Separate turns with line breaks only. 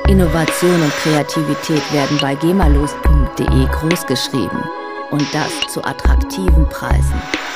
Innovation und Kreativität werden bei gemalos.de großgeschrieben. Und das zu attraktiven Preisen.